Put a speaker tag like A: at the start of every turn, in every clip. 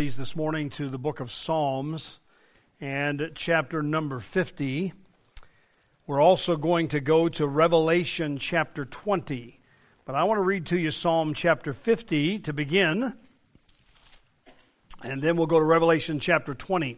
A: please, this morning to the book of Psalms and chapter number 50. We're also going to go to Revelation chapter 20. But I want to read to you Psalm chapter 50 to begin, and then we'll go to Revelation chapter 20.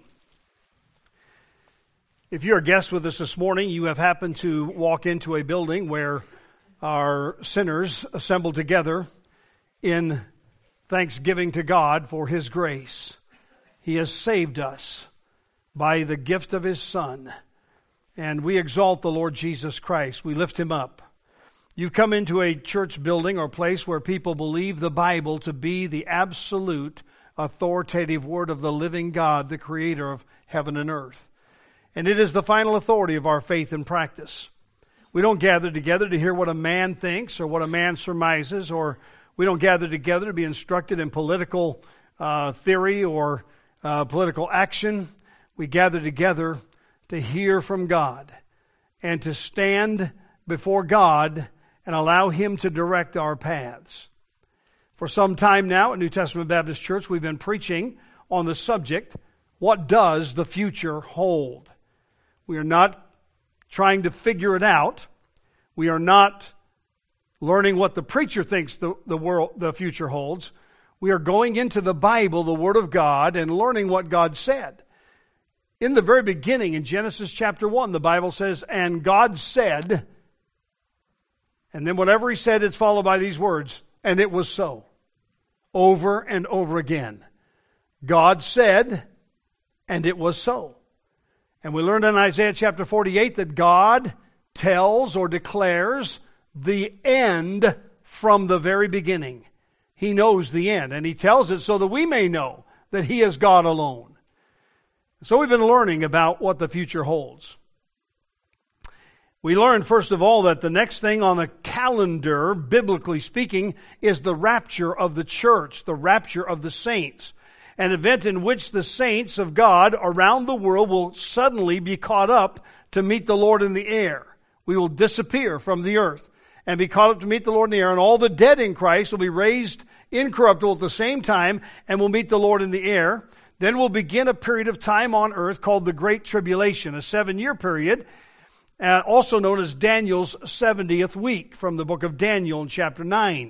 A: If you're a guest with us this morning, you have happened to walk into a building where our sinners assembled together in thanksgiving to God for His grace. He has saved us by the gift of His Son, and we exalt the Lord Jesus Christ. We lift Him up. You've come into a church building or place where people believe the Bible to be the absolute authoritative word of the living God, the creator of heaven and earth. And it is the final authority of our faith and practice. We don't gather together to hear what a man thinks or what a man surmises, or we don't gather together to be instructed in political theory or political action. We gather together to hear from God and to stand before God and allow Him to direct our paths. For some time now at New Testament Baptist Church, we've been preaching on the subject, what does the future hold? We are not trying to figure it out. We are not learning what the preacher thinks the future holds. We are going into the Bible, the Word of God, and learning what God said. In the very beginning, in Genesis chapter 1, the Bible says, and God said, and then whatever He said, it's followed by these words, and it was so. Over and over again. God said, and it was so. And we learned in Isaiah chapter 48 that God tells or declares the end from the very beginning. He knows the end, and He tells it so that we may know that He is God alone. So we've been learning about what the future holds. We learned, first of all, that the next thing on the calendar, biblically speaking, is the rapture of the church, the rapture of the saints, an event in which the saints of God around the world will suddenly be caught up to meet the Lord in the air. We will disappear from the earth and be caught up to meet the Lord in the air, and all the dead in Christ will be raised incorruptible at the same time and will meet the Lord in the air. Then will begin a period of time on earth called the Great Tribulation, a 7-year period, also known as Daniel's 70th week, from the book of Daniel in chapter 9.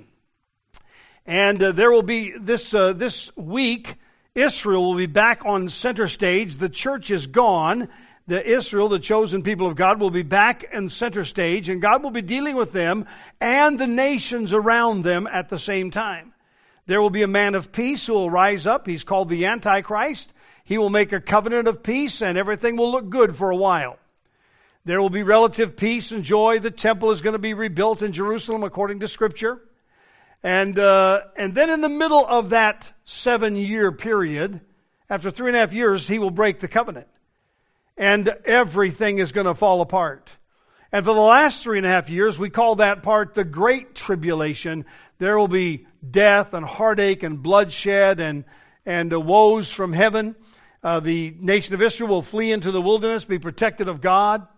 A: And there will be this week, Israel will be back on center stage. The church is gone. Israel, the chosen people of God, will be back in center stage, and God will be dealing with them and the nations around them at the same time. There will be a man of peace who will rise up. He's called the Antichrist. He will make a covenant of peace, and everything will look good for a while. There will be relative peace and joy. The temple is going to be rebuilt in Jerusalem according to Scripture. And then in the middle of that 7-year period, after 3.5 years, He will break the covenant. And everything is going to fall apart. And for the last 3.5 years, we call that part the Great Tribulation. There will be death and heartache and bloodshed and woes from heaven. The nation of Israel will flee into the wilderness, be protected of God.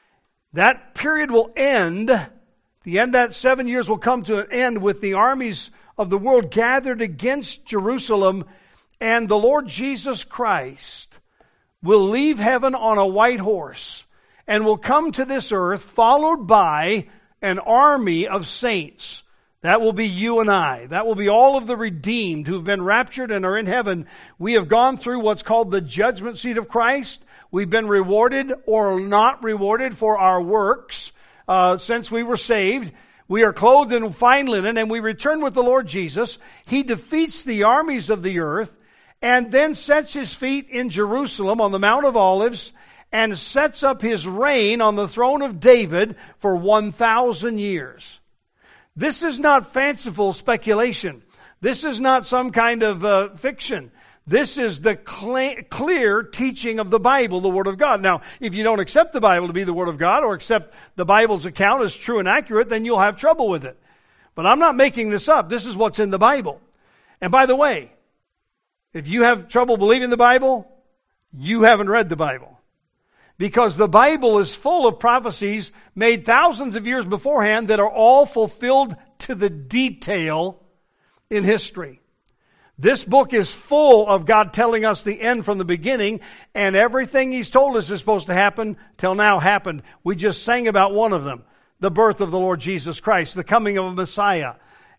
A: That period will end. The end, that 7 years will come to an end with the armies of the world gathered against Jerusalem, and the Lord Jesus Christ will leave heaven on a white horse and will come to this earth followed by an army of saints. That will be you and I. That will be all of the redeemed who have been raptured and are in heaven. We have gone through what's called the judgment seat of Christ. We've been rewarded or not rewarded for our works since we were saved. We are clothed in fine linen, and we return with the Lord Jesus. He defeats the armies of the earth and then sets His feet in Jerusalem on the Mount of Olives and sets up His reign on the throne of David for 1,000 years. This is not fanciful speculation. This is not some kind of fiction. This is the clear teaching of the Bible, the Word of God. Now, if you don't accept the Bible to be the Word of God or accept the Bible's account as true and accurate, then you'll have trouble with it. But I'm not making this up. This is what's in the Bible. And by the way, if you have trouble believing the Bible, you haven't read the Bible. Because the Bible is full of prophecies made thousands of years beforehand that are all fulfilled to the detail in history. This book is full of God telling us the end from the beginning, and everything He's told us is supposed to happen till now happened. We just sang about one of them, the birth of the Lord Jesus Christ, the coming of a Messiah.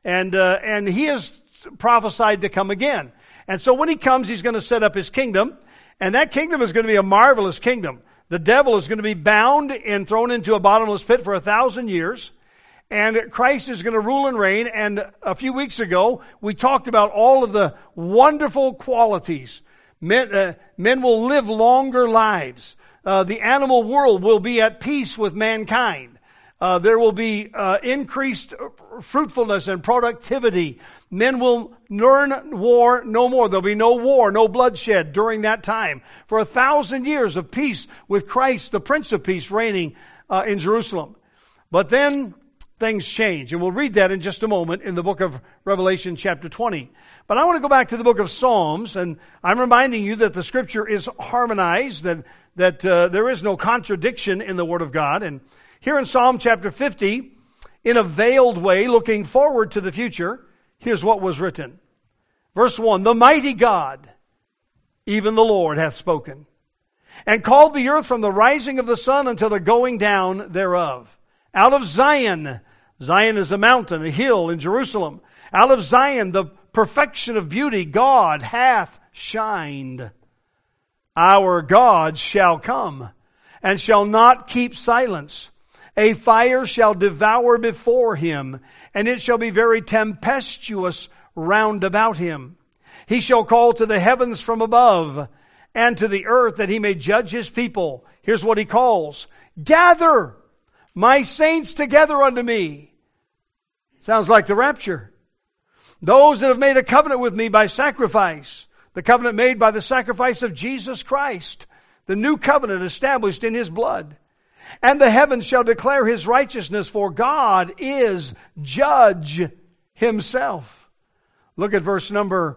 A: And He is prophesied to come again. And so when He comes, He's going to set up His kingdom, and that kingdom is going to be a marvelous kingdom. The devil is going to be bound and thrown into a bottomless pit for 1,000 years. And Christ is going to rule and reign. And a few weeks ago, we talked about all of the wonderful qualities. Men will live longer lives. The animal world will be at peace with mankind. There will be increased fruitfulness and productivity. Men will learn war no more. There'll be no war, no bloodshed during that time. For 1,000 years of peace with Christ, the Prince of Peace, reigning in Jerusalem. But then things change. And we'll read that in just a moment in the book of Revelation chapter 20. But I want to go back to the book of Psalms, and I'm reminding you that the Scripture is harmonized, that there is no contradiction in the Word of God. And here in Psalm chapter 50, in a veiled way, looking forward to the future, here's what was written. Verse 1, "The mighty God, even the Lord, hath spoken, and called the earth from the rising of the sun until the going down thereof. Out of Zion," Zion is a mountain, a hill in Jerusalem. "Out of Zion, the perfection of beauty, God hath shined. Our God shall come, and shall not keep silence. A fire shall devour before him, and it shall be very tempestuous round about him. He shall call to the heavens from above, and to the earth, that he may judge his people." Here's what he calls: "Gather my saints together unto me." Sounds like the rapture. "Those that have made a covenant with me by sacrifice," the covenant made by the sacrifice of Jesus Christ, the new covenant established in His blood. "And the heavens shall declare His righteousness, for God is judge Himself." Look at verse number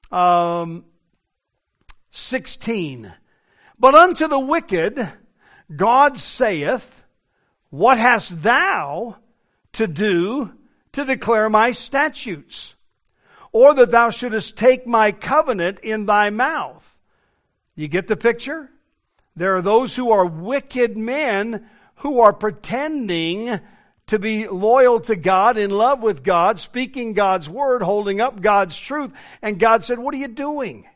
A: 16. "But unto the wicked God saith, What hast thou to do to declare my statutes? Or that thou shouldest take my covenant in thy mouth?" You get the picture? There are those who are wicked men who are pretending to be loyal to God, in love with God, speaking God's word, holding up God's truth. And God said, "What are you doing?"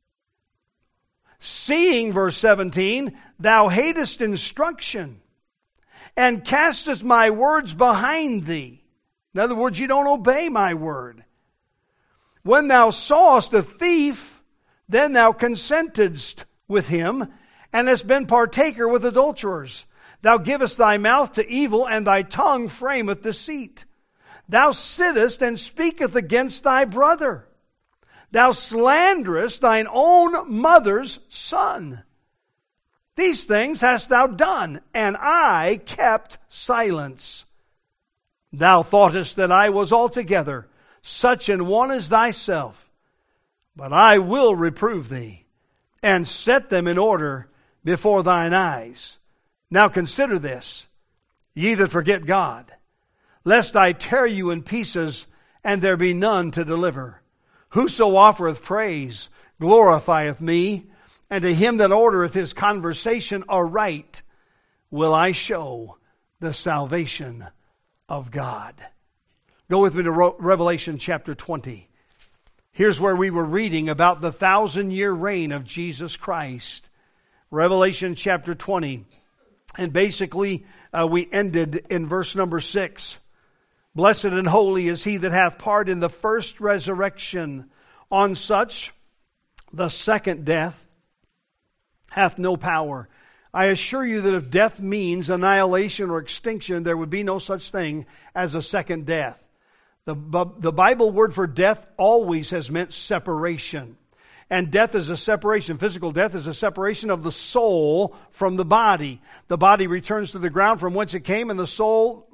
A: "Seeing," verse 17, "thou hatest instruction, and castest my words behind thee." In other words, you don't obey my word. "When thou sawest a thief, then thou consentedst with him, and hast been partaker with adulterers. Thou givest thy mouth to evil, and thy tongue frameth deceit. Thou sittest and speakest against thy brother. Thou slanderest thine own mother's son. These things hast thou done, and I kept silence. Thou thoughtest that I was altogether such an one as thyself. But I will reprove thee, and set them in order before thine eyes. Now consider this, ye that forget God, lest I tear you in pieces, and there be none to deliver. Whoso offereth praise glorifieth me, and to him that ordereth his conversation aright will I show the salvation of God." Go with me to Revelation chapter 20. Here's where we were reading about the 1,000-year reign of Jesus Christ. Revelation chapter 20. And basically, we ended in verse number 6. "Blessed and holy is he that hath part in the first resurrection. On such the second death hath no power. I assure you that if death means annihilation or extinction, there would be no such thing as a second death." The Bible word for death always has meant separation. And death is a separation. Physical death is a separation of the soul from the body. The body returns to the ground from whence it came, and the soul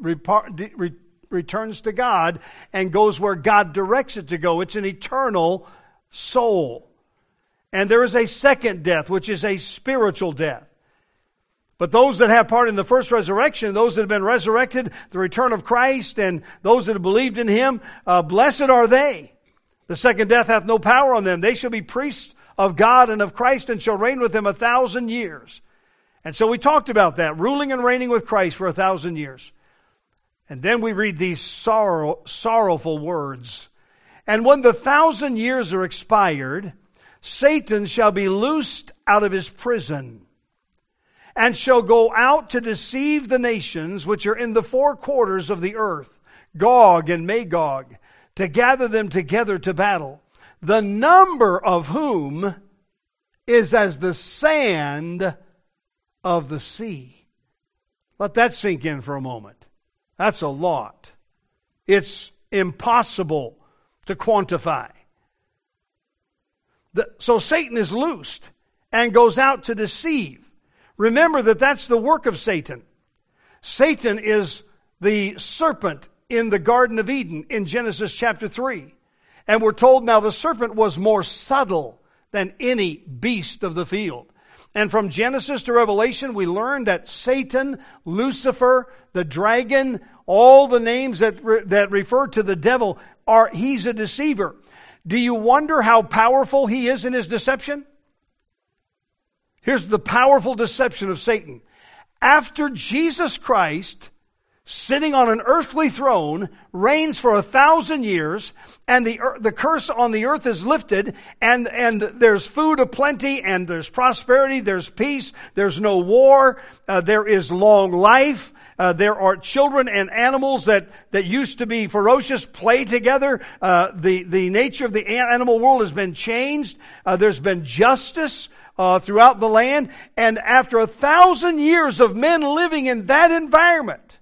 A: returns to God and goes where God directs it to go. It's an eternal soul. And there is a second death, which is a spiritual death. But those that have part in the first resurrection, those that have been resurrected, the return of Christ, and those that have believed in Him, blessed are they. The second death hath no power on them. They shall be priests of God and of Christ, and shall reign with him 1,000 years. And so we talked about that, ruling and reigning with Christ for 1,000 years. And then we read these sorrowful words. And when the 1,000 years are expired, Satan shall be loosed out of his prison, and shall go out to deceive the nations which are in the four quarters of the earth, Gog and Magog, to gather them together to battle, the number of whom is as the sand of the sea. Let that sink in for a moment. That's a lot. It's impossible to quantify. So Satan is loosed and goes out to deceive. Remember that that's the work of Satan. Satan is the serpent in the Garden of Eden in Genesis chapter 3. And we're told now the serpent was more subtle than any beast of the field. And from Genesis to Revelation, we learn that Satan, Lucifer, the dragon, all the names that refer to the devil, he's a deceiver. Do you wonder how powerful he is in his deception? Here's the powerful deception of Satan. After Jesus Christ, sitting on an earthly throne, reigns for 1,000 years, and the curse on the earth is lifted, and there's food aplenty, and there's prosperity, there's peace, there's no war, there is long life, there are children and animals that used to be ferocious play together. The nature of the animal world has been changed. There's been justice throughout the land. And after 1,000 years of men living in that environment,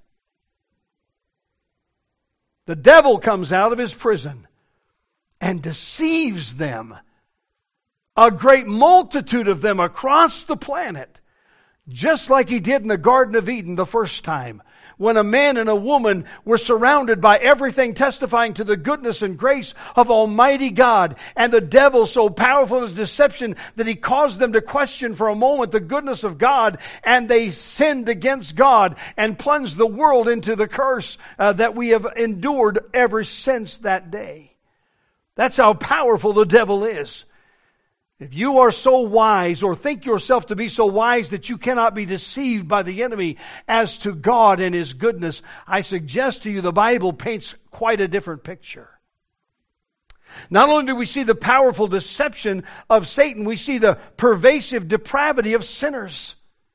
A: the devil comes out of his prison and deceives them. A great multitude of them across the planet. Just like he did in the Garden of Eden the first time, when a man and a woman were surrounded by everything testifying to the goodness and grace of Almighty God, and the devil so powerful in his deception that he caused them to question for a moment the goodness of God, and they sinned against God and plunged the world into the curse that we have endured ever since that day. That's how powerful the devil is. If you are so wise, or think yourself to be so wise that you cannot be deceived by the enemy as to God and His goodness, I suggest to you the Bible paints quite a different picture. Not only do we see the powerful deception of Satan, we see the pervasive depravity of sinners.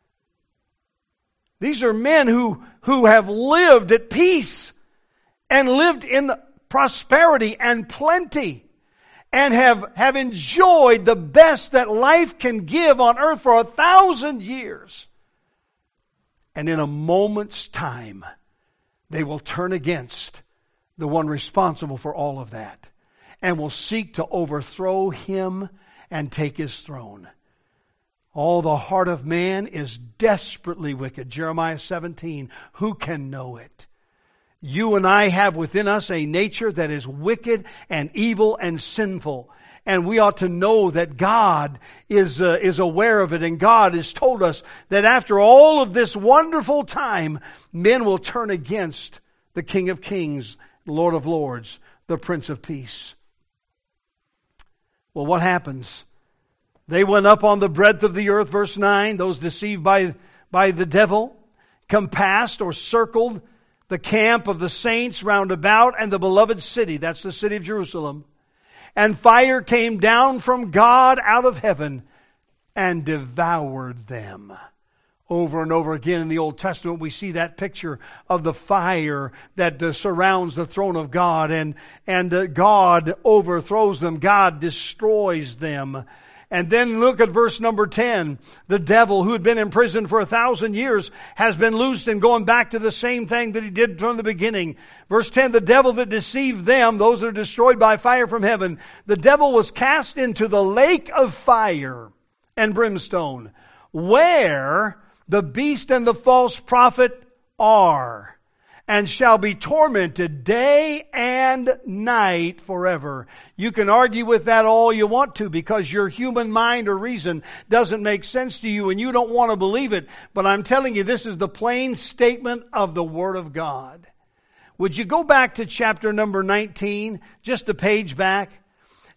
A: These are men who have lived at peace and lived in prosperity and plenty, and have enjoyed the best that life can give on earth for 1,000 years. And in a moment's time, they will turn against the one responsible for all of that, and will seek to overthrow him and take his throne. All the heart of man is desperately wicked. Jeremiah 17, who can know it? You and I have within us a nature that is wicked and evil and sinful. And we ought to know that God is aware of it. And God has told us that after all of this wonderful time, men will turn against the King of Kings, Lord of Lords, the Prince of Peace. Well, what happens? They went up on the breadth of the earth, verse 9, those deceived by the devil, compassed or circled the camp of the saints round about, and the beloved city, that's the city of Jerusalem. And fire came down from God out of heaven and devoured them. Over and over again in the Old Testament, we see that picture of the fire that surrounds the throne of God, and God overthrows them. God destroys them. And then look at verse number 10. The devil, who had been in prison for 1,000 years, has been loosed and going back to the same thing that he did from the beginning. Verse 10, the devil that deceived them, those that are destroyed by fire from heaven, the devil was cast into the lake of fire and brimstone, where the beast and the false prophet are, and shall be tormented day and night forever. You can argue with that all you want to, because your human mind or reason doesn't make sense to you and you don't want to believe it. But I'm telling you, this is the plain statement of the Word of God. Would you go back to chapter number 19, just a page back?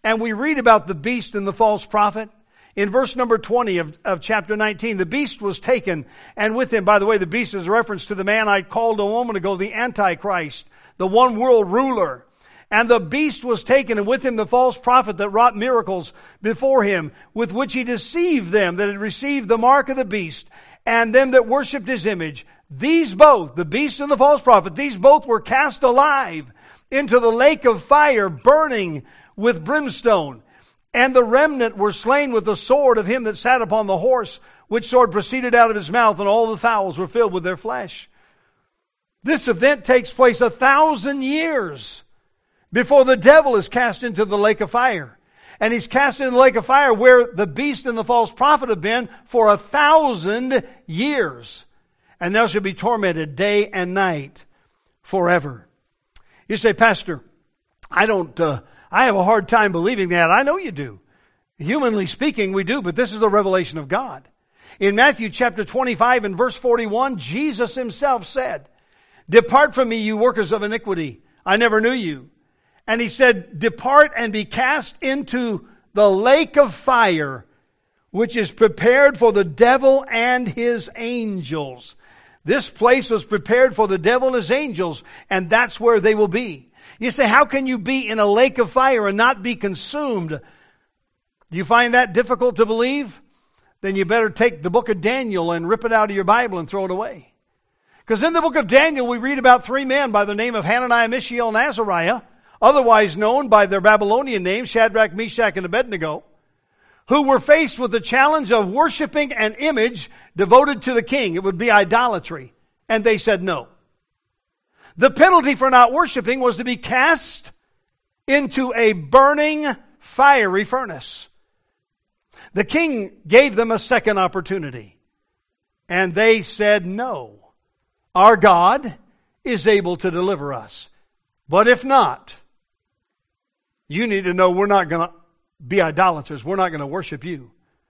A: and we read about the beast and the false prophet. In verse number 20 of chapter 19, the beast was taken, and with him, by the way, the beast is a reference to the man I called a moment ago, the Antichrist, the one world ruler. And the beast was taken, and with him the false prophet that wrought miracles before him, with which he deceived them that had received the mark of the beast, and them that worshipped his image. These both, the beast and the false prophet, these both were cast alive into the lake of fire, burning with brimstone. And the remnant were slain with the sword of him that sat upon the horse, which sword proceeded out of his mouth, and all the fowls were filled with their flesh. This event takes place 1,000 years before the devil is cast into the lake of fire. And he's cast into the lake of fire where the beast and the false prophet have been for 1,000 years. And thou shalt be tormented day and night forever. You say, Pastor, I have a hard time believing that. I know you do. Humanly speaking, we do, but this is the revelation of God. In Matthew chapter 25 and verse 41, Jesus himself said, "Depart from me, you workers of iniquity. I never knew you." And he said, "Depart and be cast into the lake of fire, which is prepared for the devil and his angels." This place was prepared for the devil and his angels, and that's where they will be. You say, how can you be in a lake of fire and not be consumed? Do you find that difficult to believe? Then you better take the book of Daniel and rip it out of your Bible and throw it away. Because in the book of Daniel, we read about 3 men by the name of Hananiah, Mishael, and Azariah, otherwise known by their Babylonian names, Shadrach, Meshach, and Abednego, who were faced with the challenge of worshiping an image devoted to the king. It would be idolatry. And they said no. The penalty for not worshiping was to be cast into a burning, fiery furnace. The king gave them a second opportunity, and they said no. Our God is able to deliver us. But if not, you need to know we're not going to be idolaters. We're not going to worship you.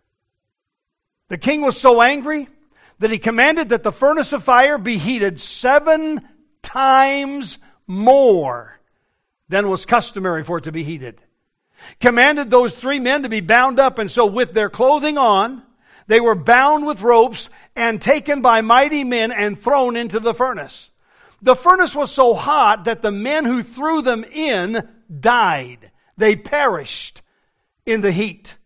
A: The king was so angry that he commanded that the furnace of fire be heated 7 times more than was customary for it to be heated. Commanded those 3 men to be bound up, and so with their clothing on, they were bound with ropes and taken by mighty men and thrown into the furnace. The furnace was so hot that the men who threw them in died. They perished in the heat.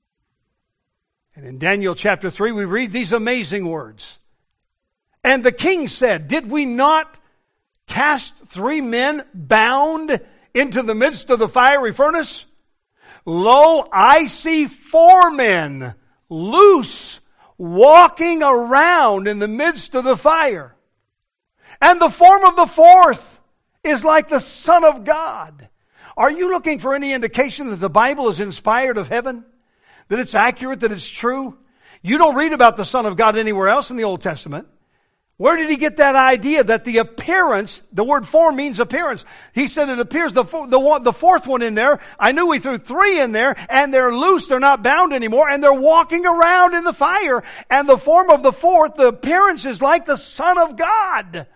A: And in Daniel chapter 3, we read these amazing words. And the king said, "Did we not cast 3 men bound into the midst of the fiery furnace? Lo, I see 4 men loose, walking around in the midst of the fire. And the form of the 4th is like the Son of God." Are you looking for any indication that the Bible is inspired of heaven? That it's accurate, that it's true? You don't read about the Son of God anywhere else in the Old Testament. Where did he get that idea that the appearance, the word form means appearance. He said it appears, the 4th one in there, I knew we threw 3 in there, and they're loose, they're not bound anymore, and they're walking around in the fire. And the form of the 4th, the appearance is like the Son of God.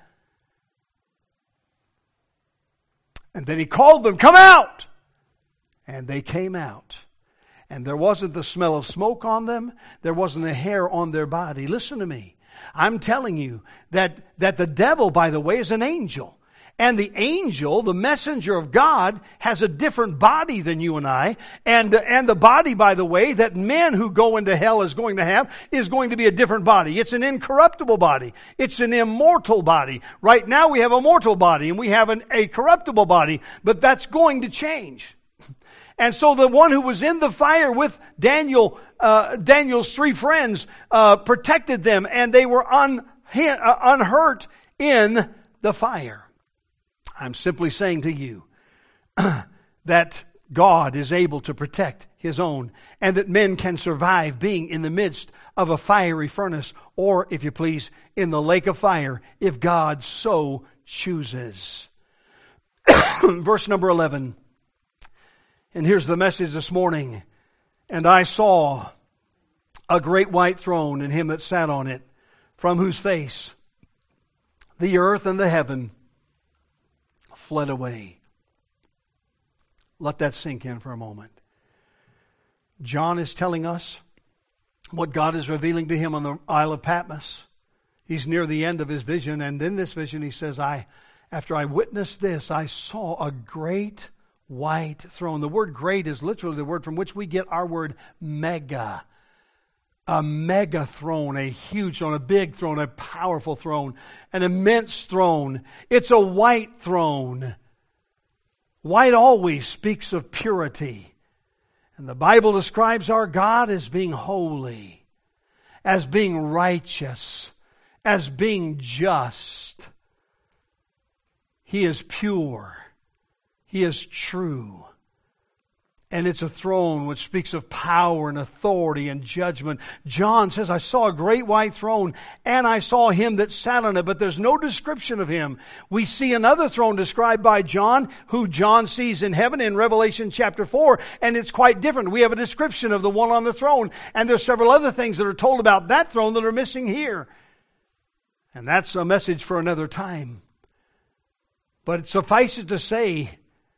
A: And then he called them, "Come out!" And they came out. And there wasn't the smell of smoke on them. There wasn't a hair on their body. Listen to me. I'm telling you that the devil, by the way, is an angel. And the angel, the messenger of God, has a different body than you and I. And the body, by the way, that men who go into hell is going to have is going to be a different body. It's an incorruptible body. It's an immortal body. Right now we have a mortal body and we have a corruptible body. But that's going to change. And so the one who was in the fire with Daniel, Daniel's 3 friends, protected them, and they were unhurt in the fire. I'm simply saying to you that God is able to protect His own, and that men can survive being in the midst of a fiery furnace, or, if you please, in the lake of fire, if God so chooses. Verse number 11. And here's the message this morning. "And I saw a great white throne, and him that sat on it, from whose face the earth and the heaven fled away." Let that sink in for a moment. John is telling us what God is revealing to him on the Isle of Patmos. He's near the end of his vision, and in this vision he says, after I witnessed this, I saw a great white throne. The word great is literally the word from which we get our word mega. A mega throne, a huge throne, a big throne, a powerful throne, an immense throne. It's a white throne. White always speaks of purity. And the Bible describes our God as being holy, as being righteous, as being just. He is pure. He is true. And it's a throne which speaks of power and authority and judgment. John says, I saw a great white throne, and I saw him that sat on it, but there's no description of him. We see another throne described by John, who John sees in heaven in Revelation chapter 4, and it's quite different. We have a description of the one on the throne, and there's several other things that are told about that throne that are missing here. And that's a message for another time. But it suffices to say,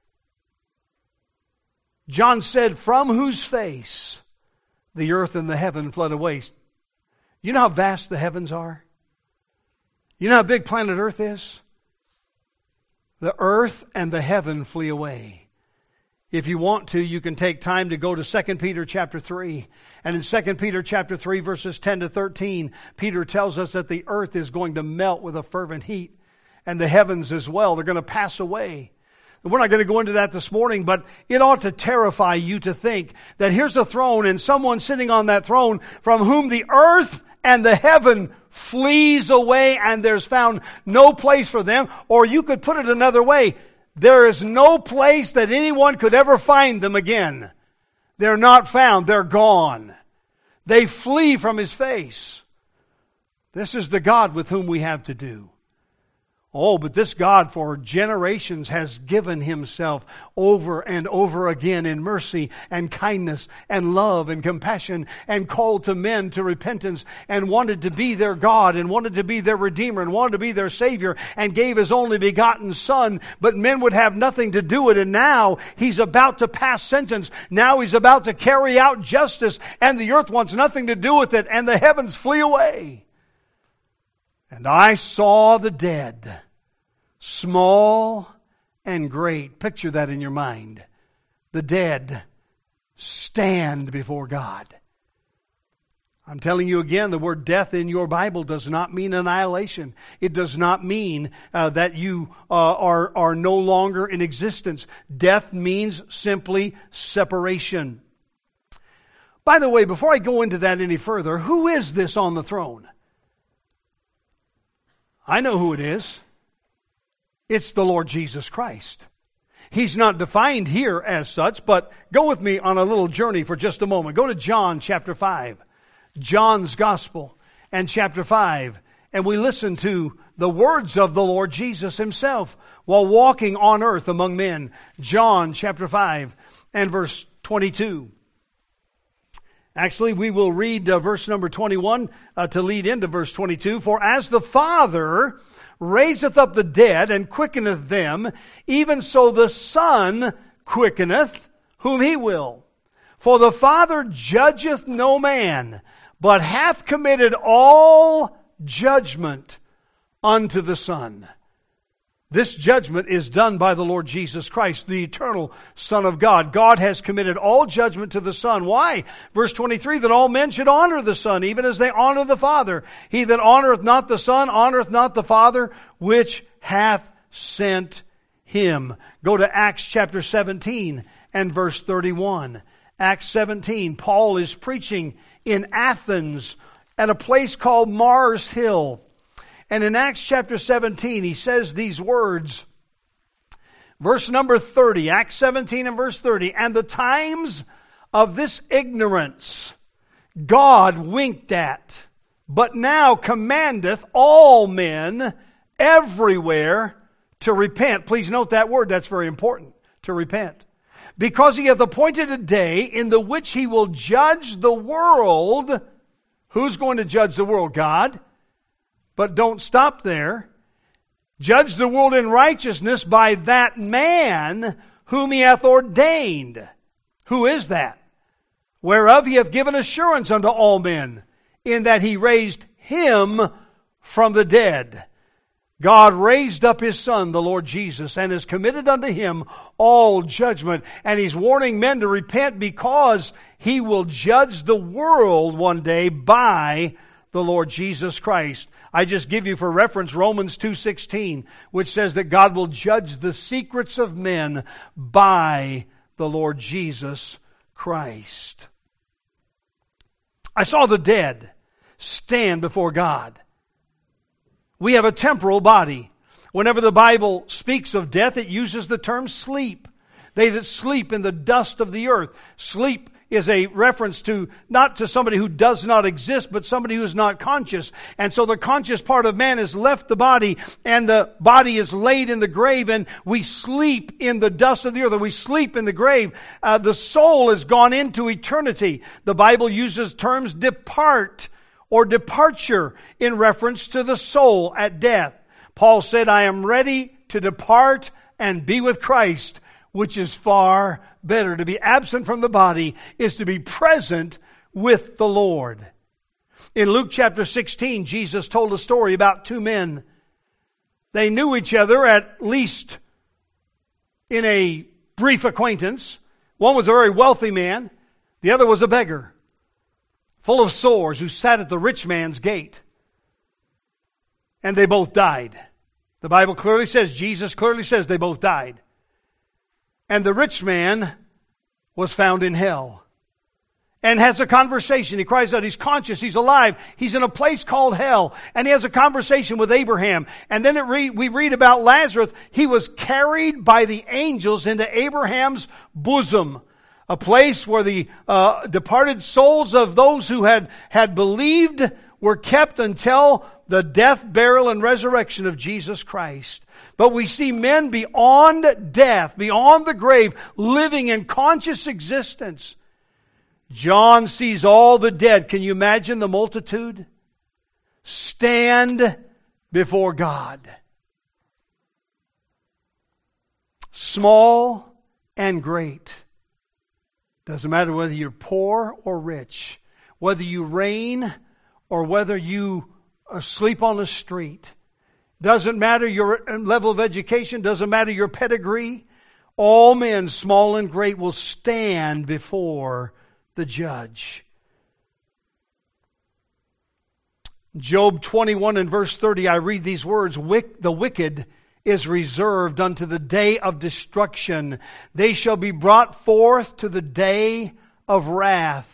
A: John said, from whose face the earth and the heaven fled away. You know how vast the heavens are? You know how big planet Earth is? The earth and the heaven flee away. If you want to, you can take time to go to 2 Peter chapter 3. And in 2 Peter chapter 3, verses 10 to 13, Peter tells us that the earth is going to melt with a fervent heat. And the heavens as well. They're going to pass away. We're not going to go into that this morning, but it ought to terrify you to think that here's a throne and someone sitting on that throne from whom the earth and the heaven flees away and there's found no place for them. Or you could put it another way. There is no place that anyone could ever find them again. They're not found. They're gone. They flee from His face. This is the God with whom we have to do. Oh, but this God for generations has given Himself over and over again in mercy and kindness and love and compassion and called to men to repentance and wanted to be their God and wanted to be their Redeemer and wanted to be their Savior and gave His only begotten Son, but men would have nothing to do with it. And now He's about to pass sentence. Now He's about to carry out justice, and the earth wants nothing to do with it, and the heavens flee away. And I saw the dead, small and great. Picture that in your mind. The dead stand before God. I'm telling you again, the word death in your Bible does not mean annihilation. It does not mean that you are no longer in existence. Death means simply separation. By the way, before I go into that any further, who is this on the throne? I know who it is. It's the Lord Jesus Christ. He's not defined here as such, but go with me on a little journey for just a moment. Go to John chapter 5, John's Gospel and chapter 5, and we listen to the words of the Lord Jesus Himself while walking on earth among men. John chapter 5 and verse 22. Actually, we will read verse number 21 to lead into verse 22. For as the Father raiseth up the dead and quickeneth them, even so the Son quickeneth whom He will. For the Father judgeth no man, but hath committed all judgment unto the Son. This judgment is done by the Lord Jesus Christ, the eternal Son of God. God has committed all judgment to the Son. Why? Verse 23, that all men should honor the Son, even as they honor the Father. He that honoreth not the Son, honoreth not the Father, which hath sent Him. Go to Acts chapter 17 and verse 31. Acts 17, Paul is preaching in Athens at a place called Mars Hill. And in Acts chapter 17, he says these words, verse number 30, Acts 17 and verse 30, and the times of this ignorance God winked at, but now commandeth all men everywhere to repent. Please note that word, that's very important, to repent. Because He hath appointed a day in the which He will judge the world. Who's going to judge the world? God. But don't stop there. Judge the world in righteousness by that man whom He hath ordained. Who is that? whereof he hath given assurance unto all men, in that he raised him from the dead. God raised up his Son, the Lord Jesus, and has committed unto him all judgment. And he's warning men to repent because he will judge the world one day by the Lord Jesus Christ. I just give you for reference Romans 2:16, which says that God will judge the secrets of men by the Lord Jesus Christ. I saw the dead stand before God. We have a temporal body. Whenever the Bible speaks of death, it uses the term sleep. They that sleep in the dust of the earth. Sleep is a reference to, not to somebody who does not exist, but somebody who is not conscious. And so the conscious part of man has left the body, and the body is laid in the grave, and we sleep in the dust of the earth, or we sleep in the grave. The soul has gone into eternity. The Bible uses terms depart or departure in reference to the soul at death. Paul said, I am ready to depart and be with Christ, which is far better. To be absent from the body is to be present with the Lord. In Luke chapter 16, Jesus told a story about two men. They knew each other at least in a brief acquaintance. One was a very wealthy man. The other was a beggar, full of sores, who sat at the rich man's gate. And they both died. The Bible clearly says, Jesus clearly says they both died. And the rich man was found in hell and has a conversation. He cries out, he's conscious, he's alive, he's in a place called hell. And he has a conversation with Abraham. And then we read about Lazarus. He was carried by the angels into Abraham's bosom, a place where the departed souls of those who had believed were kept until the death, burial, and resurrection of Jesus Christ. But we see men beyond death, beyond the grave, living in conscious existence. John sees all the dead. Can you imagine the multitude? Stand before God. Small and great. Doesn't matter whether you're poor or rich, whether you reign or whether you sleep on the street. Doesn't matter your level of education, doesn't matter your pedigree. All men, small and great, will stand before the judge. Job 21 and verse 30, I read these words, the wicked is reserved unto the day of destruction. They shall be brought forth to the day of wrath.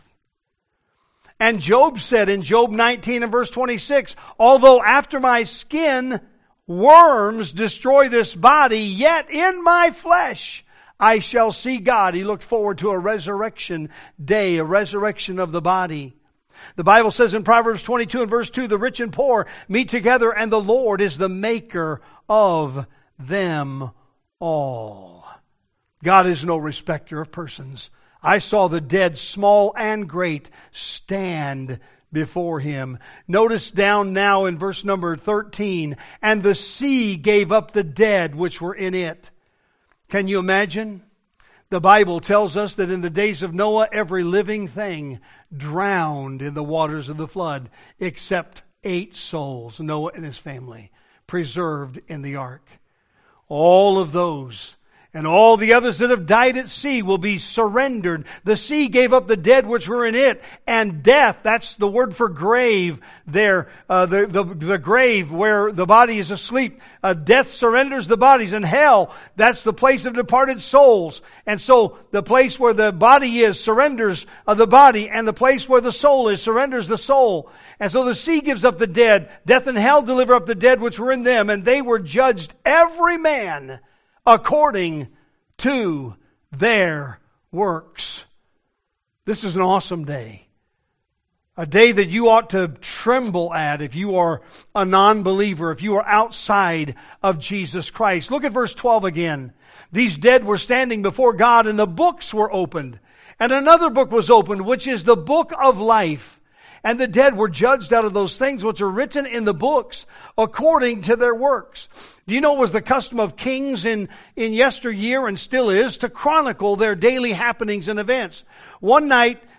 A: And Job said in Job 19 and verse 26, although after my skin worms destroy this body, yet in my flesh I shall see God. He looked forward to a resurrection day, a resurrection of the body. The Bible says in Proverbs 22 and verse 2, the rich and poor meet together, and the Lord is the maker of them all. God is no respecter of persons. I saw the dead, small and great, stand before him. Notice down now in verse number 13, and the sea gave up the dead which were in it. Can you imagine? The Bible tells us that in the days of Noah, every living thing drowned in the waters of the flood, except 8 souls, Noah and his family, preserved in the ark. All of those and all the others that have died at sea will be surrendered. The sea gave up the dead which were in it, and death, that's the word for grave there, the grave where the body is asleep. Death surrenders the bodies, and hell, that's the place of departed souls. And so the place where the body is surrenders the body, and the place where the soul is surrenders the soul. And so the sea gives up the dead. Death and hell deliver up the dead which were in them, and they were judged every man according to their works. This is an awesome day. A day that you ought to tremble at if you are a non-believer, if you are outside of Jesus Christ. Look at verse 12 again. These dead were standing before God, and the books were opened. And another book was opened, which is the book of life. And the dead were judged out of those things which are written in the books according to their works. Do you know it was the custom of kings in yesteryear, and still is, to chronicle their daily happenings and events? One night,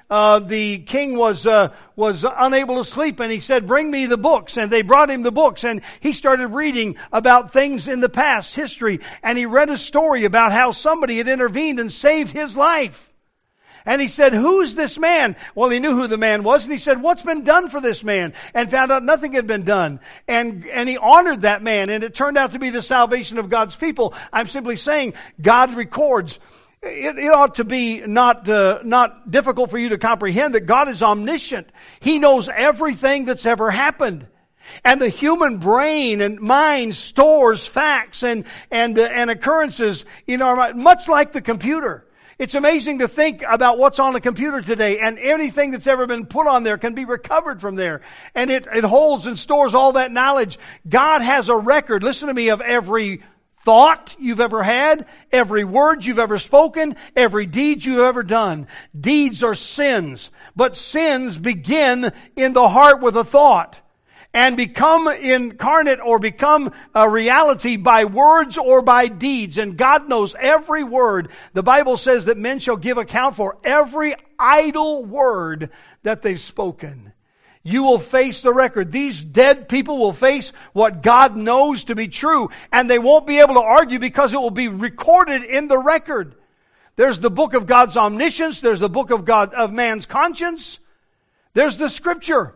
A: the king was unable to sleep, and he said, "Bring me the books." And they brought him the books, and he started reading about things in the past, history, and he read a story about how somebody had intervened and saved his life. And he said, "Who's this man?" Well, he knew who the man was, and he said, "What's been done for this man?" And found out nothing had been done. And he honored that man, and it turned out to be the salvation of God's people. I'm simply saying, God records. It ought to be not difficult for you to comprehend that God is omniscient. He knows everything that's ever happened. And the human brain and mind stores facts and occurrences in our mind, much like the computer. It's amazing to think about what's on a computer today, and anything that's ever been put on there can be recovered from there. And it holds and stores all that knowledge. God has a record, listen to me, of every thought you've ever had, every word you've ever spoken, every deed you've ever done. Deeds are sins, but sins begin in the heart with a thought and become incarnate or become a reality by words or by deeds. And God knows every word. The Bible says that men shall give account for every idle word that they've spoken. You will face the record. These dead people will face what God knows to be true, and they won't be able to argue because it will be recorded in the record. There's the book of God's omniscience. There's the book of man's conscience. There's the Scripture.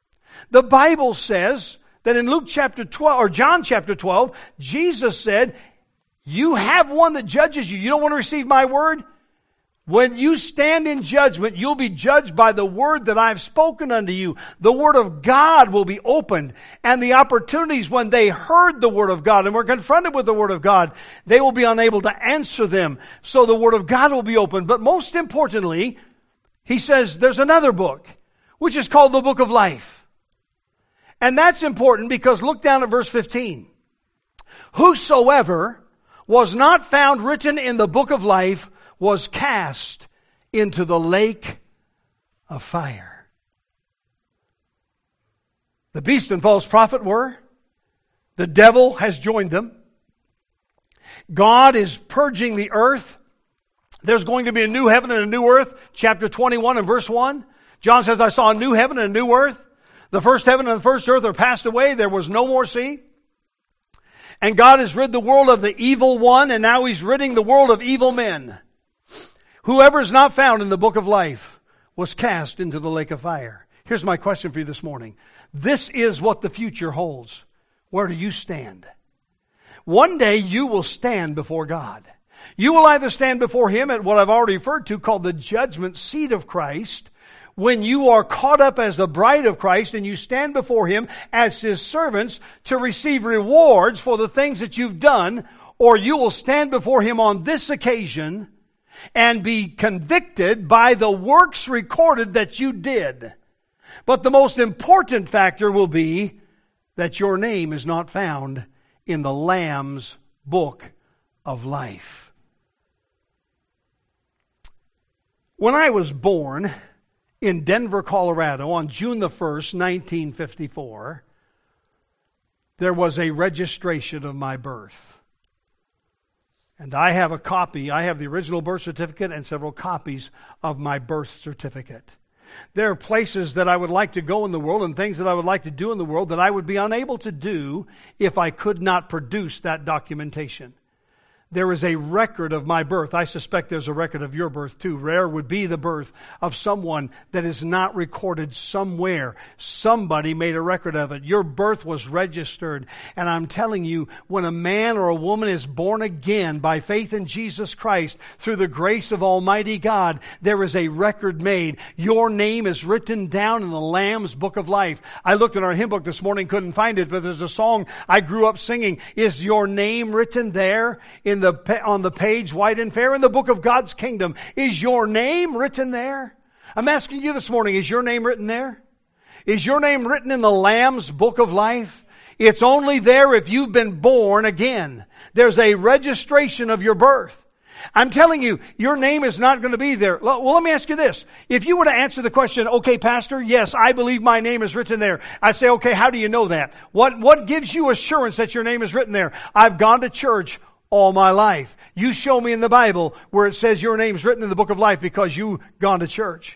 A: The Bible says that in Luke chapter 12, or John chapter 12, Jesus said, "You have one that judges you. You don't want to receive my word? When you stand in judgment, you'll be judged by the word that I've spoken unto you." The word of God will be opened, and the opportunities when they heard the word of God and were confronted with the word of God, they will be unable to answer them. So the word of God will be opened. But most importantly, he says there's another book, which is called the book of life. And that's important because look down at verse 15. "Whosoever was not found written in the book of life was cast into the lake of fire." The beast and false prophet were. The devil has joined them. God is purging the earth. There's going to be a new heaven and a new earth. Chapter 21 and verse 1. John says, "I saw a new heaven and a new earth. The first heaven and the first earth are passed away. There was no more sea. And God has rid the world of the evil one, and now he's ridding the world of evil men. Whoever is not found in the book of life was cast into the lake of fire." Here's my question for you this morning. This is what the future holds. Where do you stand? One day you will stand before God. You will either stand before him at what I've already referred to called the judgment seat of Christ, when you are caught up as the bride of Christ and you stand before him as his servants to receive rewards for the things that you've done, or you will stand before him on this occasion and be convicted by the works recorded that you did. But the most important factor will be that your name is not found in the Lamb's book of life. When I was born in Denver, Colorado, on June the 1st, 1954, there was a registration of my birth. And I have a copy. I have the original birth certificate and several copies of my birth certificate. There are places that I would like to go in the world and things that I would like to do in the world that I would be unable to do if I could not produce that documentation. There is a record of my birth. I suspect there's a record of your birth too. Rare would be the birth of someone that is not recorded somewhere. Somebody made a record of it. Your birth was registered. And I'm telling you, when a man or a woman is born again by faith in Jesus Christ through the grace of Almighty God, there is a record made. Your name is written down in the Lamb's book of life. I looked in our hymn book this morning, couldn't find it, but there's a song I grew up singing. Is your name written there on the page, white and fair, in the book of God's kingdom? Is your name written there? I'm asking you this morning, is your name written there? Is your name written in the Lamb's book of life? It's only there if you've been born again. There's a registration of your birth. I'm telling you, your name is not going to be there. Well, let me ask you this. If you were to answer the question, okay, Pastor, yes, I believe my name is written there. I say, okay, how do you know that? What gives you assurance that your name is written there? I've gone to church all my life. You show me in the Bible where it says your name's written in the book of life because you've gone to church.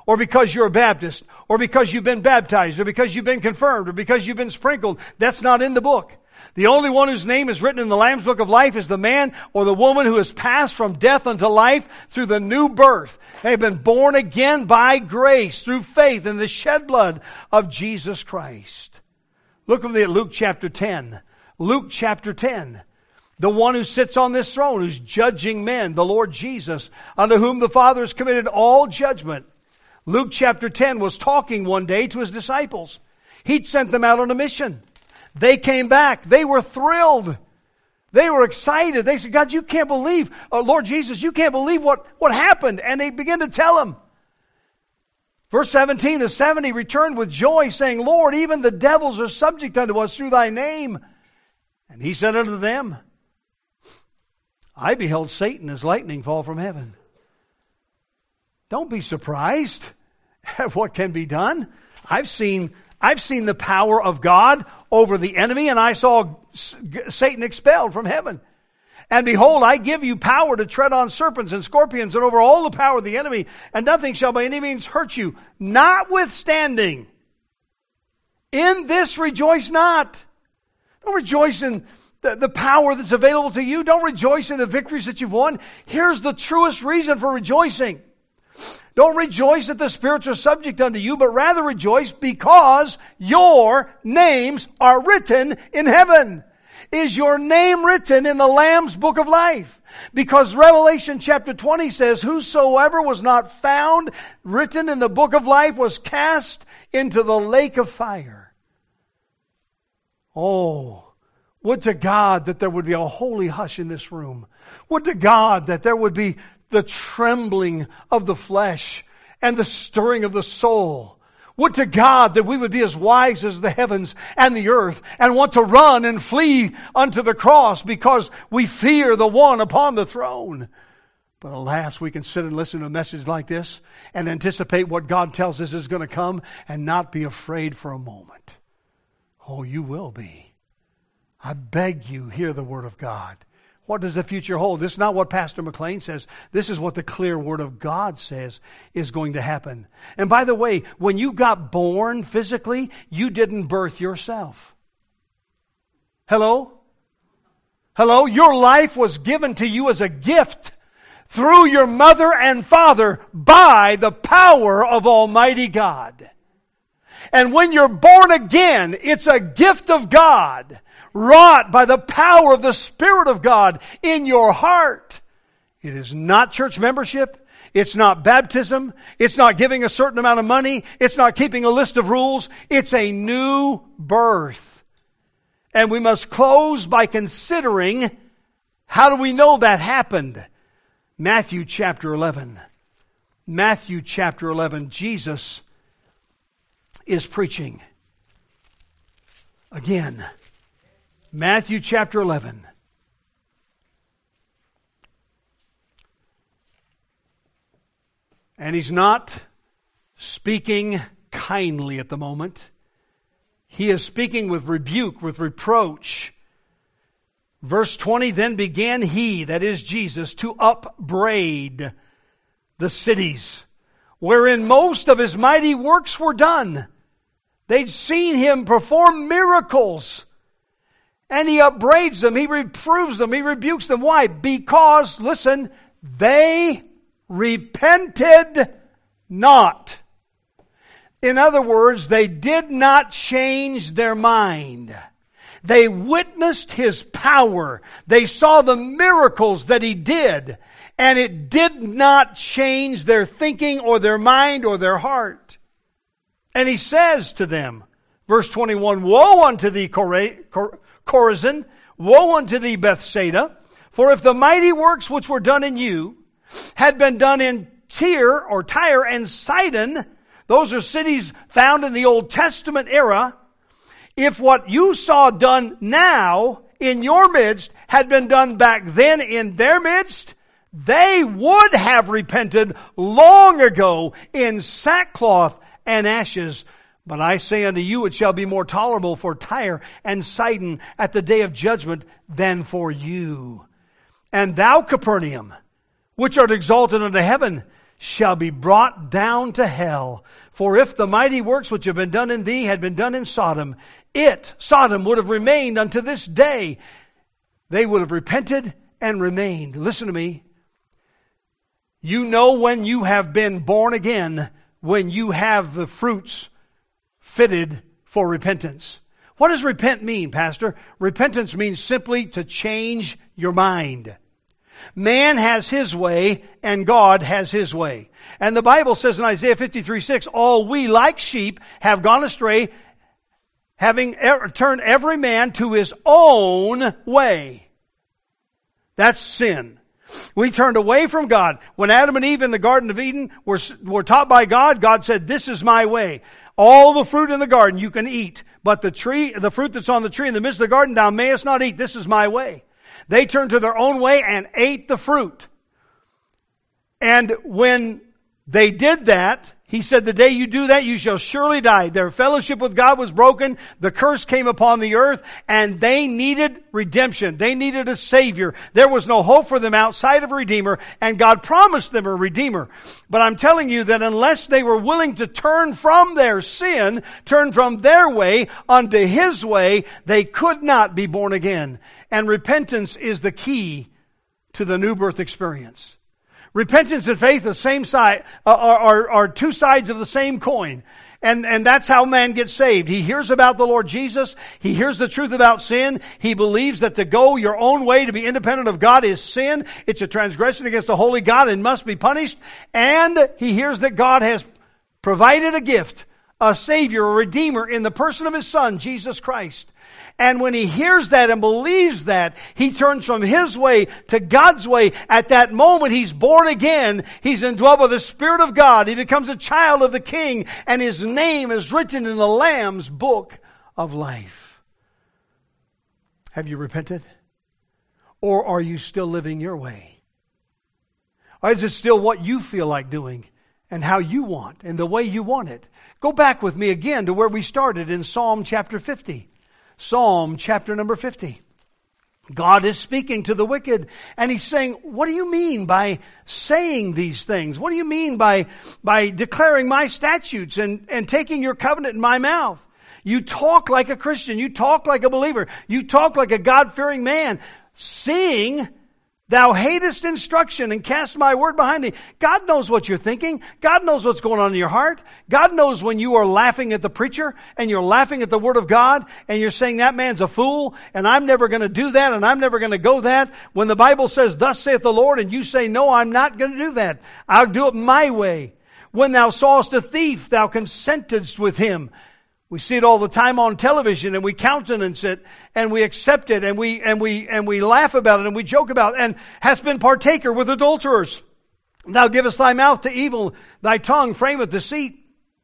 A: or because you're a Baptist, or because you've been baptized, or because you've been confirmed, or because you've been sprinkled. That's not in the book. The only one whose name is written in the Lamb's Book of Life is the man or the woman who has passed from death unto life through the new birth. They've been born again by grace through faith in the shed blood of Jesus Christ. Look with me at Luke chapter 10. Luke chapter 10. The one who sits on this throne, who's judging men, the Lord Jesus, unto whom the Father has committed all judgment. Luke chapter 10 was talking one day to his disciples. He'd sent them out on a mission. They came back. They were thrilled. They were excited. They said, God, you can't believe, Lord Jesus, you can't believe what happened. And they began to tell him. Verse 17, the 70 returned with joy, saying, Lord, even the devils are subject unto us through thy name. And he said unto them, I beheld Satan as lightning fall from heaven. Don't be surprised at what can be done. I've seen the power of God over the enemy, and I saw Satan expelled from heaven. And behold, I give you power to tread on serpents and scorpions and over all the power of the enemy, and nothing shall by any means hurt you. Notwithstanding, in this rejoice not. Don't rejoice in the power that's available to you. Don't rejoice in the victories that you've won. Here's the truest reason for rejoicing. Don't rejoice that the spirits are subject unto you, but rather rejoice because your names are written in heaven. Is your name written in the Lamb's Book of Life? Because Revelation chapter 20 says, whosoever was not found written in the book of life was cast into the lake of fire. Oh, would to God that there would be a holy hush in this room. Would to God that there would be the trembling of the flesh and the stirring of the soul. Would to God that we would be as wise as the heavens and the earth and want to run and flee unto the cross because we fear the one upon the throne. But alas, we can sit and listen to a message like this and anticipate what God tells us is going to come and not be afraid for a moment. Oh, you will be. I beg you, hear the word of God. What does the future hold? This is not what Pastor McLean says. This is what the clear word of God says is going to happen. And by the way, when you got born physically, you didn't birth yourself. Hello? Hello? Your life was given to you as a gift through your mother and father by the power of Almighty God. And when you're born again, it's a gift of God, wrought by the power of the Spirit of God in your heart. It is not church membership. It's not baptism. It's not giving a certain amount of money. It's not keeping a list of rules. It's a new birth. And we must close by considering, how do we know that happened? Matthew chapter 11. Matthew chapter 11. Jesus is preaching. Again, Matthew chapter 11. And he's not speaking kindly at the moment. He is speaking with rebuke, with reproach. Verse 20, then began he, that is Jesus, to upbraid the cities wherein most of his mighty works were done. They'd seen him perform miracles. And he upbraids them, he reproves them, he rebukes them. Why? Because, listen, they repented not. In other words, they did not change their mind. They witnessed his power. They saw the miracles that he did. And it did not change their thinking or their mind or their heart. And he says to them, verse 21, woe unto thee, Chorazin, woe unto thee, Bethsaida, for if the mighty works which were done in you had been done in Tyre and Sidon, those are cities found in the Old Testament era, if what you saw done now in your midst had been done back then in their midst, they would have repented long ago in sackcloth and ashes. But I say unto you, it shall be more tolerable for Tyre and Sidon at the day of judgment than for you. And thou, Capernaum, which art exalted unto heaven, shall be brought down to hell. For if the mighty works which have been done in thee had been done in Sodom, Sodom, would have remained unto this day. They would have repented and remained. Listen to me. You know when you have been born again, when you have the fruits fitted for repentance. What does repent mean, Pastor? Repentance means simply to change your mind. Man has his way and God has his way. And the Bible says in Isaiah 53:6, all we like sheep have gone astray, having turned every man to his own way. That's sin. We turned away from God. When Adam and Eve in the Garden of Eden were taught by God, God said, this is my way. All the fruit in the garden you can eat, but the fruit that's on the tree in the midst of the garden thou mayest not eat. This is my way. They turned to their own way and ate the fruit. And when they did that, he said, the day you do that, you shall surely die. Their fellowship with God was broken. The curse came upon the earth, and they needed redemption. They needed a Savior. There was no hope for them outside of a Redeemer, and God promised them a Redeemer. But I'm telling you that unless they were willing to turn from their sin, turn from their way unto His way, they could not be born again. And repentance is the key to the new birth experience. Repentance and faith are same side, are two sides of the same coin. And that's how man gets saved. He hears about the Lord Jesus. He hears the truth about sin. He believes that to go your own way, to be independent of God, is sin. It's a transgression against the holy God and must be punished. And he hears that God has provided a gift, a Savior, a Redeemer in the person of His Son, Jesus Christ. And when he hears that and believes that, he turns from his way to God's way. At that moment, he's born again. He's indwelt with the Spirit of God. He becomes a child of the King, and his name is written in the Lamb's book of life. Have you repented? Or are you still living your way? Or is it still what you feel like doing and how you want and the way you want it? Go back with me again to where we started in Psalm chapter 50. Psalm chapter number 50. God is speaking to the wicked, and He's saying, what do you mean by saying these things? What do you mean by declaring my statutes and taking your covenant in my mouth? You talk like a Christian. You talk like a believer. You talk like a God-fearing man. Seeing thou hatest instruction and cast my word behind thee. God knows what you're thinking. God knows what's going on in your heart. God knows when you are laughing at the preacher and you're laughing at the word of God and you're saying that man's a fool and I'm never going to do that and I'm never going to go that. When the Bible says, thus saith the Lord, and you say, no, I'm not going to do that. I'll do it my way. When thou sawest a thief, thou consentedst with him. We see it all the time on television, and we countenance it, and we accept it, and we laugh about it, and we joke about it, and hast been partaker with adulterers. Thou givest thy mouth to evil, thy tongue frameth deceit.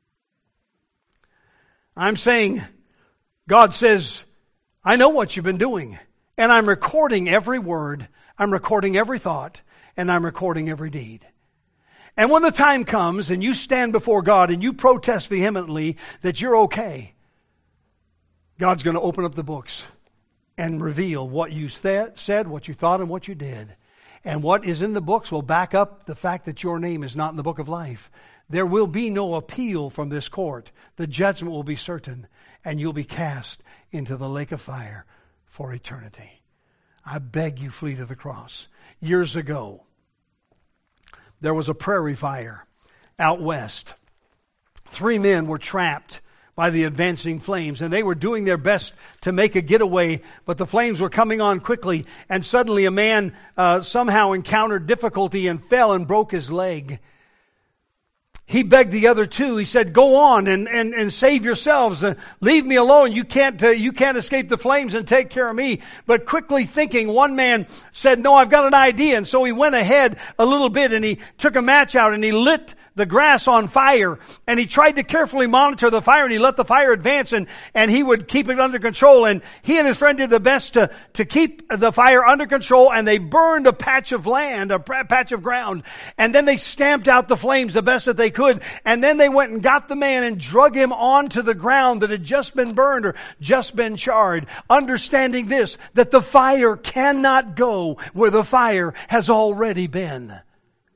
A: I'm saying, God says, I know what you've been doing, and I'm recording every word, I'm recording every thought, and I'm recording every deed. And when the time comes and you stand before God and you protest vehemently that you're okay, God's going to open up the books and reveal what you said, what you thought, and what you did. And what is in the books will back up the fact that your name is not in the book of life. There will be no appeal from this court. The judgment will be certain, and you'll be cast into the lake of fire for eternity. I beg you, flee to the cross. Years ago, there was a prairie fire out west. 3 men were trapped by the advancing flames, and they were doing their best to make a getaway, but the flames were coming on quickly, and suddenly a man somehow encountered difficulty and fell and broke his leg. He begged the other 2. He said, go on and save yourselves. Leave me alone. You can't escape the flames and take care of me. But quickly thinking, one man said, no, I've got an idea. And so he went ahead a little bit and he took a match out and he lit the grass on fire, and he tried to carefully monitor the fire, and he let the fire advance, and he would keep it under control. And he and his friend did the best to keep the fire under control, and they burned a patch of land, a patch of ground, and then they stamped out the flames the best that they could, and then they went and got the man and drug him onto the ground that had just been burned or just been charred, understanding this, that the fire cannot go where the fire has already been.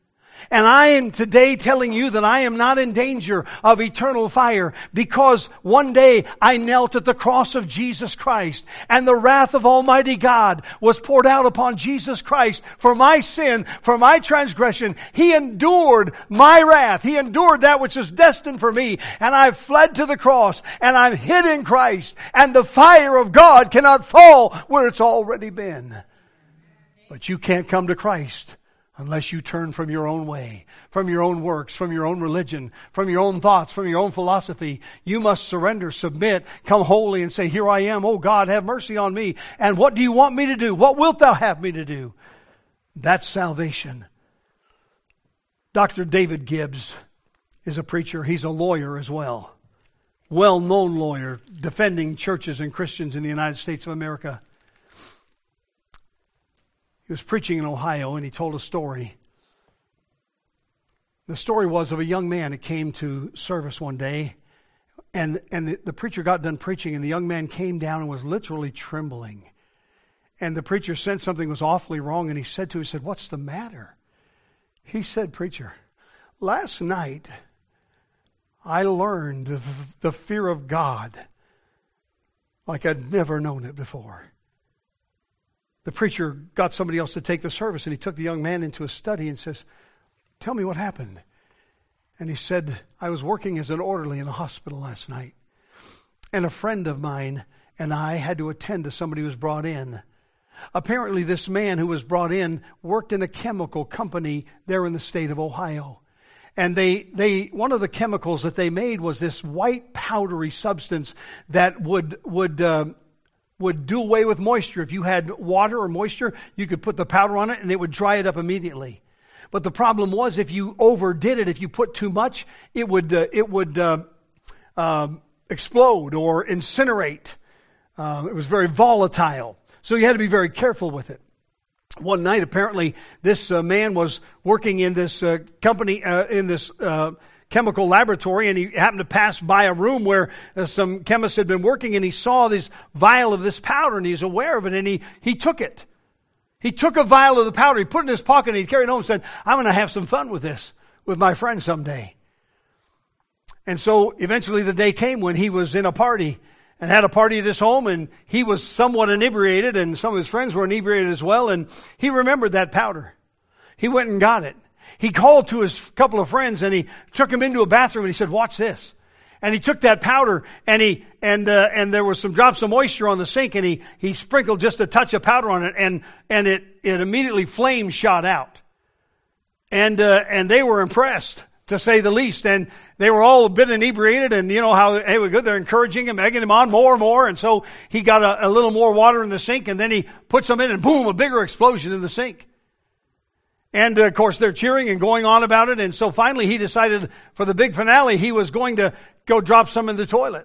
A: And I am today telling you that I am not in danger of eternal fire, because one day I knelt at the cross of Jesus Christ, and the wrath of Almighty God was poured out upon Jesus Christ for my sin, for my transgression. He endured my wrath. He endured that which was destined for me. And I've fled to the cross, and I'm hid in Christ, and the fire of God cannot fall where it's already been. But you can't come to Christ unless you turn from your own way, from your own works, from your own religion, from your own thoughts, from your own philosophy. You must surrender, submit, come holy and say, here I am, oh God, have mercy on me. And what do you want me to do? What wilt thou have me to do? That's salvation. Dr. David Gibbs is a preacher. He's a lawyer as well. Well-known lawyer defending churches and Christians in the United States of America. He was preaching in Ohio, and he told a story. The story was of a young man that came to service one day, and the preacher got done preaching, and the young man came down and was literally trembling. And the preacher sensed something was awfully wrong, and he said to him, what's the matter? He said, preacher, last night I learned the fear of God like I'd never known it before. The preacher got somebody else to take the service, and he took the young man into his study and says, tell me what happened. And he said, I was working as an orderly in a hospital last night, and a friend of mine and I had to attend to somebody who was brought in. Apparently this man who was brought in worked in a chemical company there in the state of Ohio. And they one of the chemicals that they made was this white powdery substance that would do away with moisture. If you had water or moisture, you could put the powder on it and it would dry it up immediately. But the problem was, if you overdid it, if you put too much, it would explode or incinerate. It was very volatile. So you had to be very careful with it. One night, apparently, this man was working in this company, in this chemical laboratory, and he happened to pass by a room where some chemists had been working, and he saw this vial of this powder, and he was aware of it, and he took it. He took a vial of the powder, he put it in his pocket, and he carried it home and said, I'm going to have some fun with this, with my friends someday. And so eventually the day came when he was in a party, and had a party at his home, and he was somewhat inebriated, and some of his friends were inebriated as well, and he remembered that powder. He went and got it. He called to his couple of friends, and he took him into a bathroom, and he said, watch this. And he took that powder, and there was some drops of moisture on the sink, and he sprinkled just a touch of powder on it, and it immediately flames shot out. And they were impressed, to say the least. And they were all a bit inebriated, and you know how, hey, we're good. They're encouraging him, egging him on more and more. And so he got a little more water in the sink, and then he puts them in, and boom, a bigger explosion in the sink. And of course they're cheering and going on about it. And so finally he decided for the big finale, he was going to go drop some in the toilet.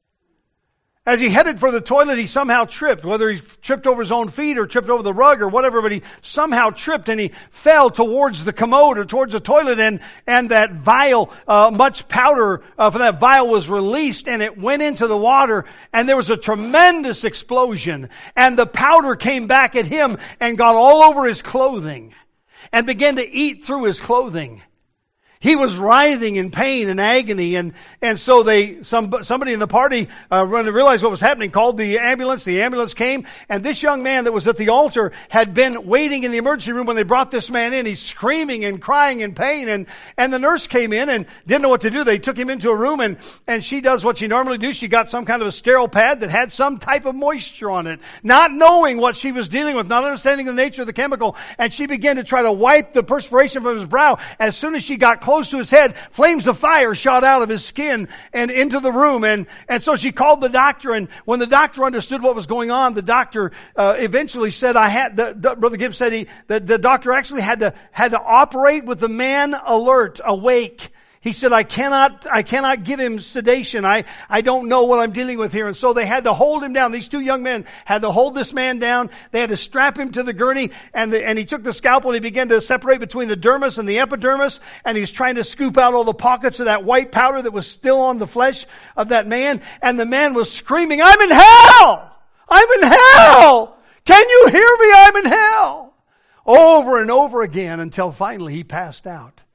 A: As he headed for the toilet, he somehow tripped, whether he tripped over his own feet or tripped over the rug or whatever, but he somehow tripped and he fell towards the commode or towards the toilet, and that vial, much powder from that vial was released, and it went into the water, and there was a tremendous explosion, and the powder came back at him and got all over his clothing and began to eat through his clothing. He was writhing in pain and agony, and so somebody in the party, when they realized what was happening, called the ambulance. The ambulance came, and this young man that was at the altar had been waiting in the emergency room when they brought this man in. He's screaming and crying in pain, and the nurse came in and didn't know what to do. They took him into a room, and she does what she normally does. She got some kind of a sterile pad that had some type of moisture on it, not knowing what she was dealing with, not understanding the nature of the chemical, and she began to try to wipe the perspiration from his brow. As soon as she got close to his head, flames of fire shot out of his skin and into the room. And so she called the doctor, and when the doctor understood what was going on, the doctor eventually said, Brother Gibbs said that the doctor actually had to operate with the man alert, awake. He said, I cannot give him sedation. I don't know what I'm dealing with here. And so they had to hold him down. These two young men had to hold this man down. They had to strap him to the gurney, and he took the scalpel and he began to separate between the dermis and the epidermis, and he's trying to scoop out all the pockets of that white powder that was still on the flesh of that man. And the man was screaming, I'm in hell! I'm in hell! Can you hear me? I'm in hell! Over and over again, until finally he passed out.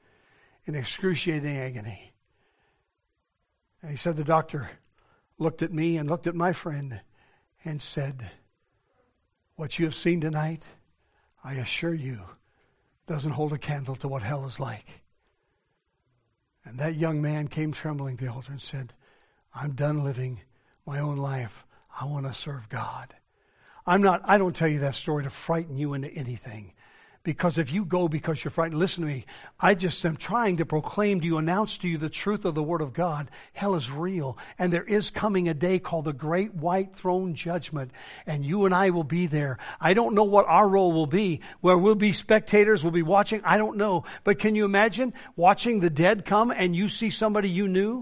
A: in excruciating agony. And he said, the doctor looked at me and looked at my friend and said, what you have seen tonight, I assure you, doesn't hold a candle to what hell is like. And that young man came trembling to the altar and said, I'm done living my own life. I want to serve God. I don't tell you that story to frighten you into anything. Because if you go because you're frightened, listen to me. I just am trying to proclaim to you, announce to you the truth of the Word of God. Hell is real. And there is coming a day called the Great White Throne Judgment. And you and I will be there. I don't know what our role will be. Where we'll be spectators, we'll be watching. I don't know. But can you imagine watching the dead come and you see somebody you knew?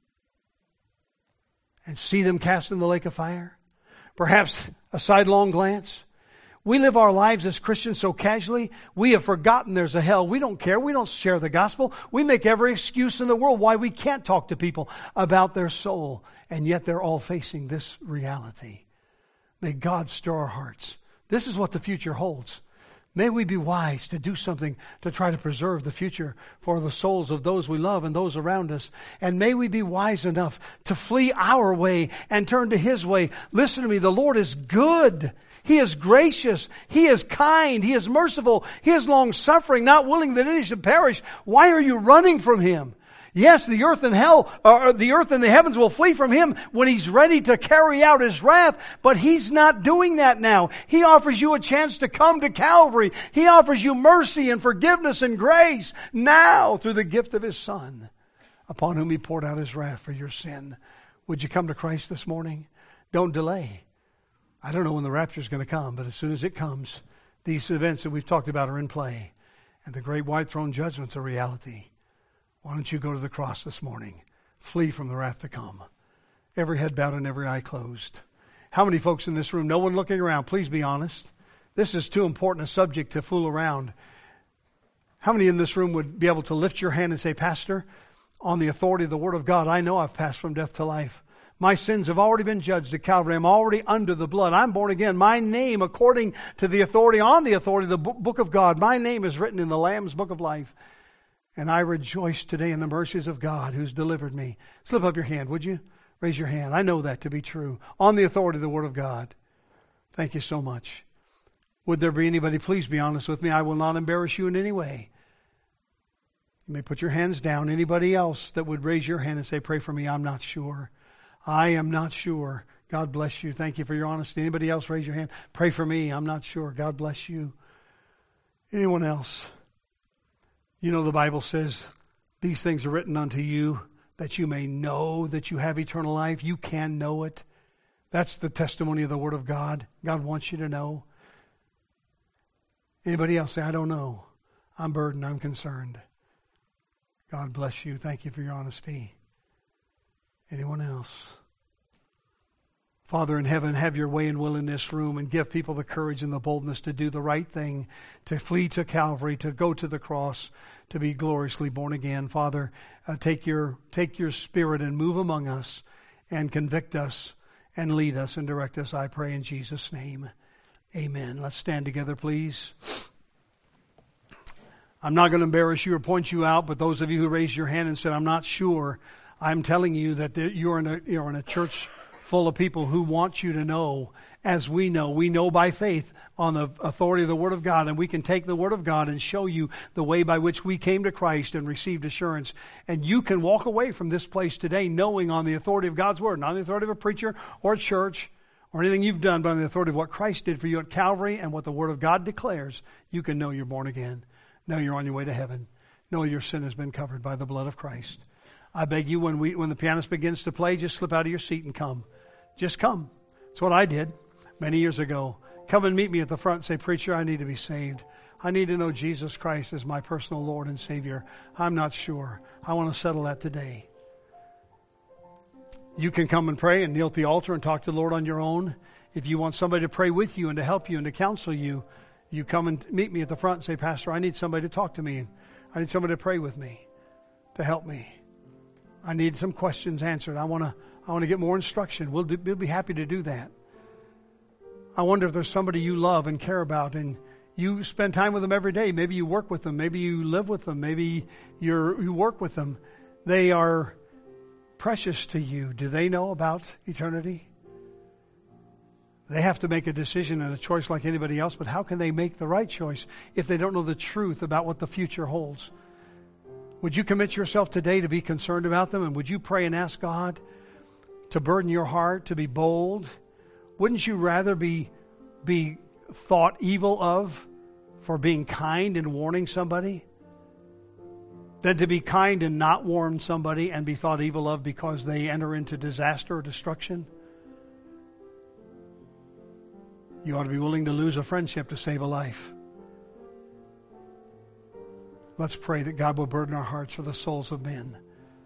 A: And see them cast in the lake of fire? Perhaps a sidelong glance? We live our lives as Christians so casually, we have forgotten there's a hell. We don't care. We don't share the gospel. We make every excuse in the world why we can't talk to people about their soul. And yet they're all facing this reality. May God stir our hearts. This is what the future holds. May we be wise to do something to try to preserve the future for the souls of those we love and those around us. And may we be wise enough to flee our way and turn to His way. Listen to me, the Lord is good. He is gracious. He is kind. He is merciful. He is long-suffering, not willing that any should perish. Why are you running from Him? Yes, the earth and the earth and the heavens will flee from Him when He's ready to carry out His wrath, but He's not doing that now. He offers you a chance to come to Calvary. He offers you mercy and forgiveness and grace now through the gift of His Son, upon whom He poured out His wrath for your sin. Would you come to Christ this morning? Don't delay. I don't know when the rapture is going to come, but as soon as it comes, these events that we've talked about are in play, and the great white throne judgment's a reality. Why don't you go to the cross this morning? Flee from the wrath to come. Every head bowed and every eye closed. How many folks in this room, no one looking around, please be honest. This is too important a subject to fool around. How many in this room would be able to lift your hand and say, Pastor, on the authority of the Word of God, I know I've passed from death to life. My sins have already been judged at Calvary. I'm already under the blood. I'm born again. My name, according to the authority, on the authority of the book of God, my name is written in the Lamb's book of life. And I rejoice today in the mercies of God who's delivered me. Slip up your hand, would you? Raise your hand. I know that to be true. On the authority of the Word of God. Thank you so much. Would there be anybody, please be honest with me. I will not embarrass you in any way. You may put your hands down. Anybody else that would raise your hand and say, pray for me, I'm not sure. I am not sure. God bless you. Thank you for your honesty. Anybody else raise your hand? Pray for me. I'm not sure. God bless you. Anyone else? You know the Bible says, these things are written unto you that you may know that you have eternal life. You can know it. That's the testimony of the Word of God. God wants you to know. Anybody else say, I don't know. I'm burdened. I'm concerned. God bless you. Thank you for your honesty. Anyone else? Father in heaven, have your way and will in this room and give people the courage and the boldness to do the right thing, to flee to Calvary, to go to the cross, to be gloriously born again. Father, take your Spirit and move among us and convict us and lead us and direct us, I pray in Jesus' name. Amen. Let's stand together, please. I'm not going to embarrass you or point you out, but those of you who raised your hand and said, I'm not sure, I'm telling you that you're in a church full of people who want you to know, as we know by faith on the authority of the Word of God, and we can take the Word of God and show you the way by which we came to Christ and received assurance. And you can walk away from this place today knowing on the authority of God's Word, not on the authority of a preacher or a church or anything you've done, but on the authority of what Christ did for you at Calvary and what the Word of God declares. You can know you're born again, know you're on your way to heaven, know your sin has been covered by the blood of Christ. I beg you, when the pianist begins to play, just slip out of your seat and come. Just come. That's what I did many years ago. Come and meet me at the front and say, Preacher, I need to be saved. I need to know Jesus Christ as my personal Lord and Savior. I'm not sure. I want to settle that today. You can come and pray and kneel at the altar and talk to the Lord on your own. If you want somebody to pray with you and to help you and to counsel you, you come and meet me at the front and say, Pastor, I need somebody to talk to me. I need somebody to pray with me, to help me. I need some questions answered. I want to get more instruction. We'll be happy to do that. I wonder if there's somebody you love and care about and You spend time with them every day. Maybe you work with them. Maybe you live with them. Maybe you work with them. They are precious to you. Do they know about eternity? They have to make a decision and a choice like anybody else, but how can they make the right choice if they don't know the truth about what the future holds? Would you commit yourself today to be concerned about them? And would you pray and ask God to burden your heart, to be bold? Wouldn't you rather be thought evil of for being kind and warning somebody than to be kind and not warn somebody and be thought evil of because they enter into disaster or destruction? You ought to be willing to lose a friendship to save a life. Let's pray that God will burden our hearts for the souls of men.